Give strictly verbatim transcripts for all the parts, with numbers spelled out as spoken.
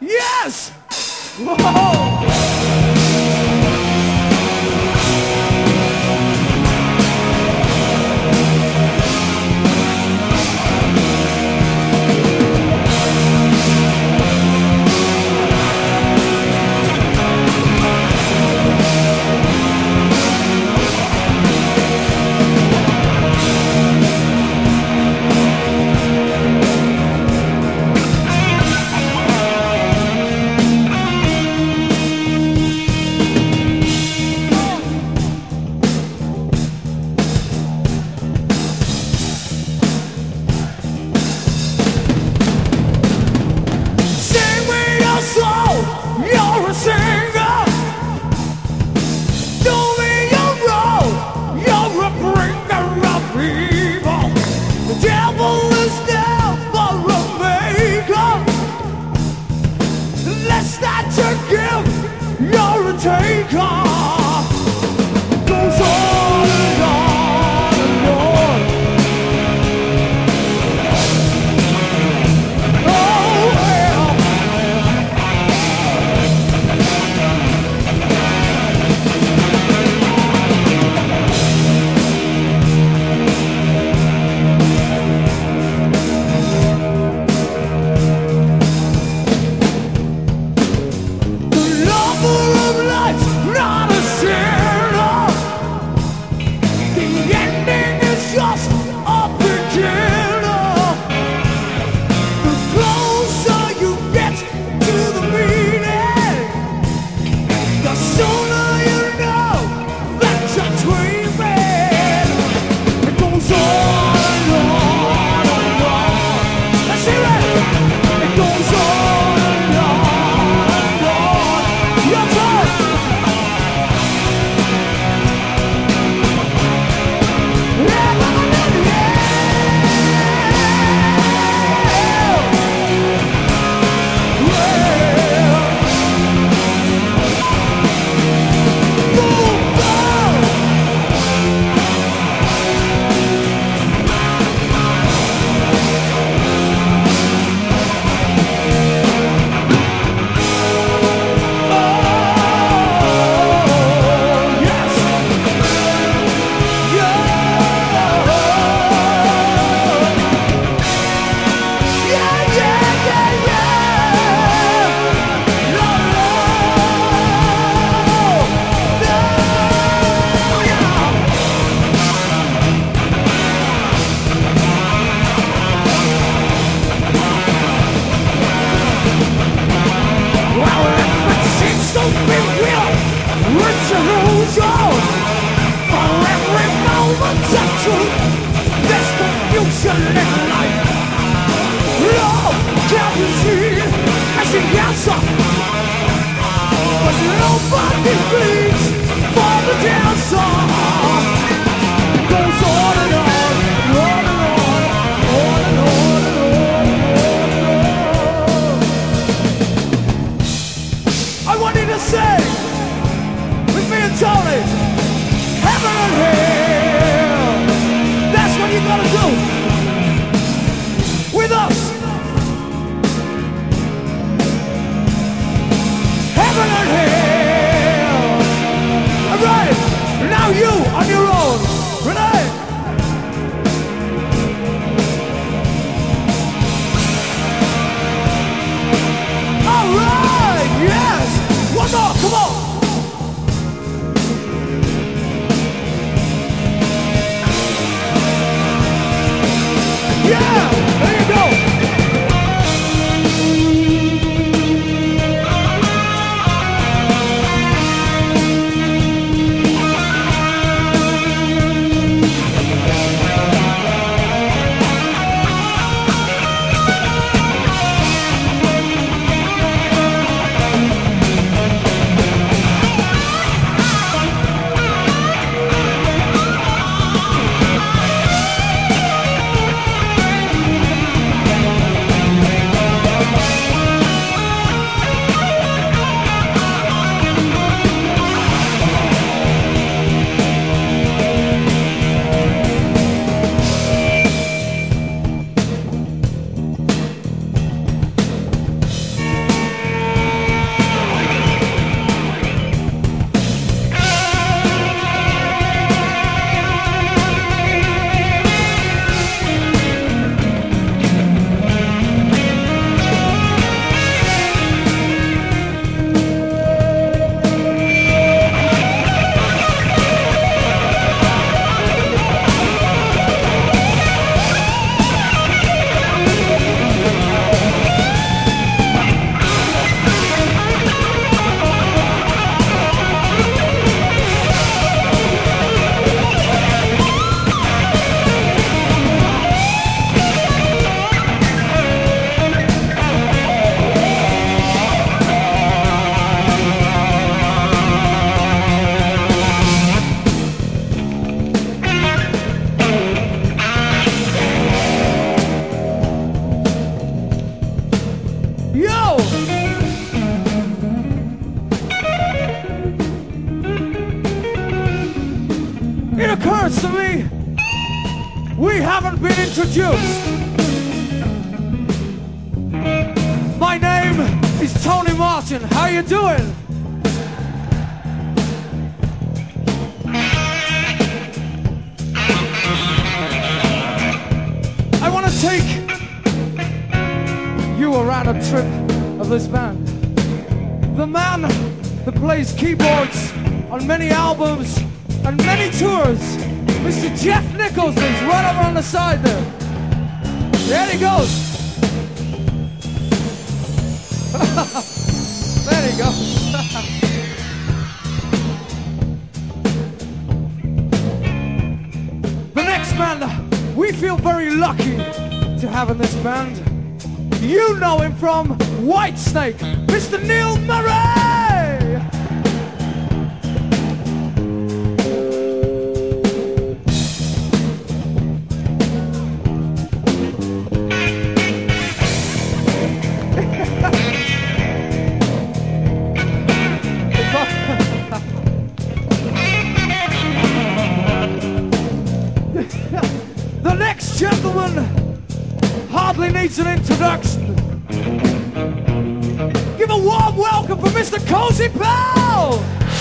Yes! Whoa! words to me. We haven't been introduced. My name is Tony Martin. How you doing? I want to take you around a trip of this band. The man that plays keyboards on many albums and many tours, Mister Jeff Nichols, is right over on the side there. There he goes. There he goes. The next man we feel very lucky to have in this band. You know him from Whitesnake, Mister Neil Murray! The next gentleman hardly needs an introduction. Give a warm welcome for Mister Cozy Powell!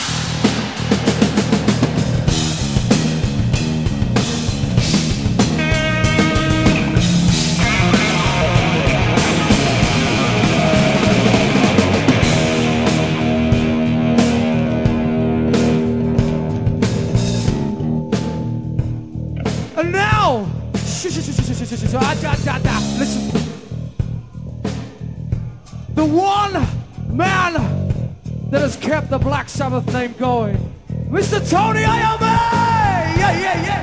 And now, listen. The one man that has kept the Black Sabbath name going, Mister Tony Iommi! Yeah, yeah, yeah.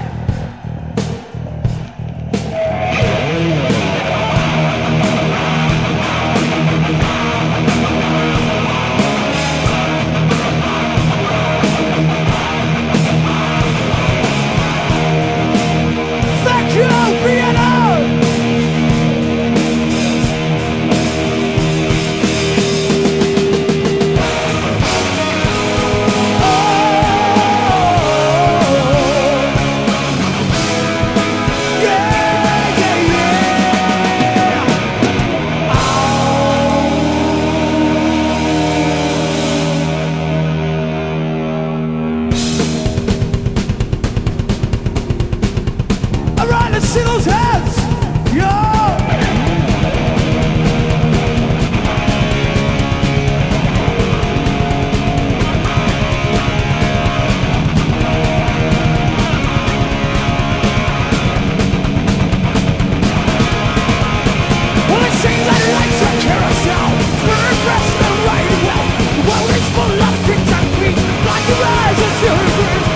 Thank you, Vienna! See those hands! Yo! Well, it seems that life's a carousel. Spirit rest and right well. The world is full of kicks and beats. Like your eyes and your dreams.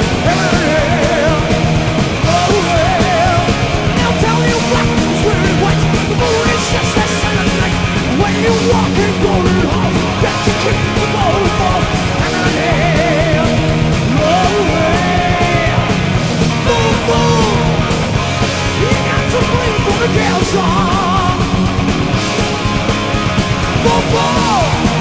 When you walk in golden halls, got to kick the ball ball. And hey, oh yeah, boom boom. You got to play for the girl song. Boom boom.